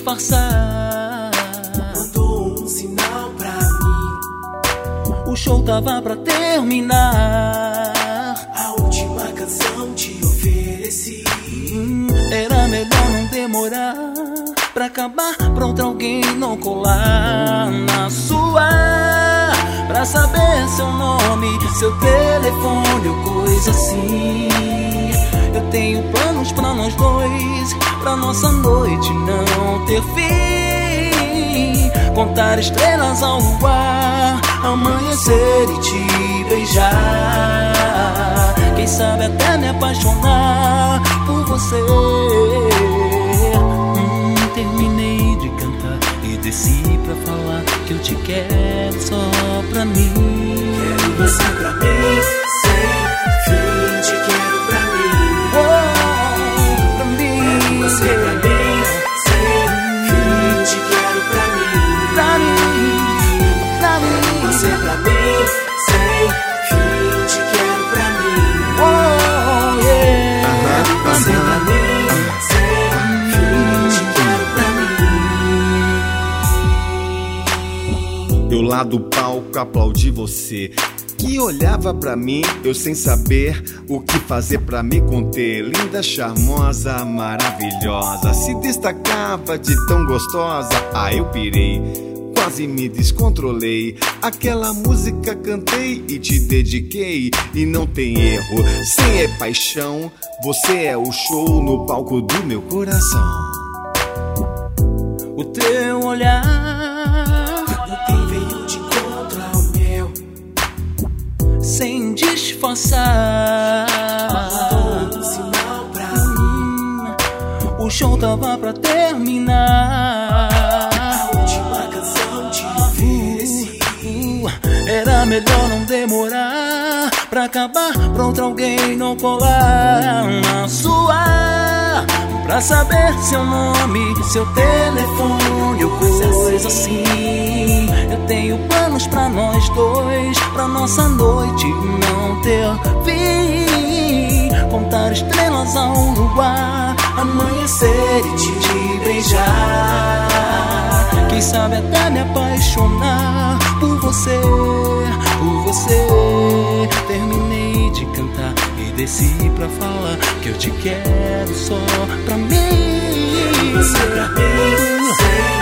disfarçar. Mandou um sinal pra mim. O show tava pra terminar. A última canção te ofereci. Era melhor não demorar pra acabar, pra outra alguém não colar na sua, pra saber seu nome, seu telefone ou coisa assim. Eu tenho planos pra nós dois, pra nossa noite não ter fim. Contar estrelas ao luar, amanhecer e te beijar. Quem sabe até me apaixonar por você. Terminei de cantar e desci pra falar que eu te quero só pra mim. Quero você pra mim, sem fim. Te quero pra mim, Pra mim. quero você pra mim, sem fim. Te quero pra mim, Pra mim, pra mim. você pra mim, sem fim. Te quero pra mim, você pra mim, sem fim. Te quero pra mim. Eu lá do palco aplaudi você, que olhava pra mim, eu sem saber o que fazer pra me conter. Linda, charmosa, maravilhosa, se destacava de tão gostosa. Ah, eu pirei, quase me descontrolei. Aquela música cantei e te dediquei. E não tem erro, sem é paixão. Você é o show no palco do meu coração. O teu olhar Ontem veio de encontro ao meu. sem disfarçar. Mandou um sinal pra mim. O show tava pra terminar. A última canção te ofereci. Era melhor não demorar pra acabar, pra outra alguém não colar na sua, pra saber seu nome, seu telefone ou coisa assim. Eu tenho planos pra nós dois, pra nossa noite não ter fim. Contar estrelas ao luar, amanhecer e te beijar. Quem sabe até me apaixonar por você, por você. Terminei de cantar e desci pra falar que eu te quero só pra mim. Você pra mim, sem